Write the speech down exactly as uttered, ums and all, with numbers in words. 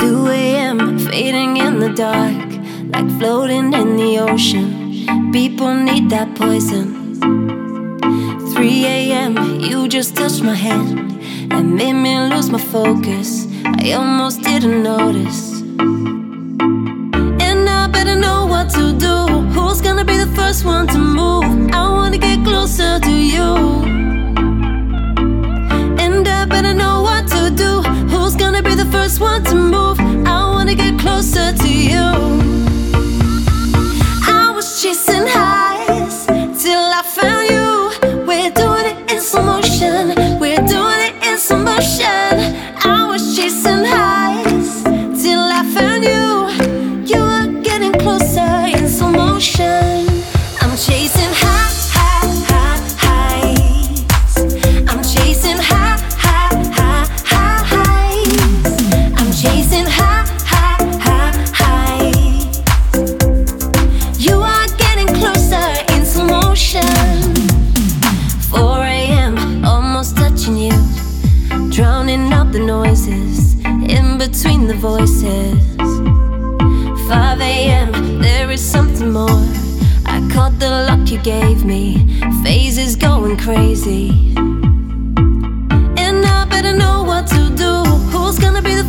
two a m, fading in the dark, like floating in the ocean. People need that poison. three a m, you just touched my hand and made me lose my focus. I almost didn't notice. And I better know what to do. Who's gonna be the first one to move? I wanna get closer to you. And I better know what to do. Who's gonna be the first one to move? I wanna get closer to you. I was chasing highs till I found you. We're doing it in slow motion. We're doing it in slow motion. I was chasing highs till I found you. You were getting closer in slow motion. I'm chasing high, high, high, highs. I'm chasing high, high, high, high, highs. I'm chasing high, high, high, highs. You are getting closer in slow motion. four a m, almost touching you, drowning out the noises in between the voices. five a m, there is something more. I caught the luck you gave me, phases going crazy. And I better know what to do. Who's gonna be the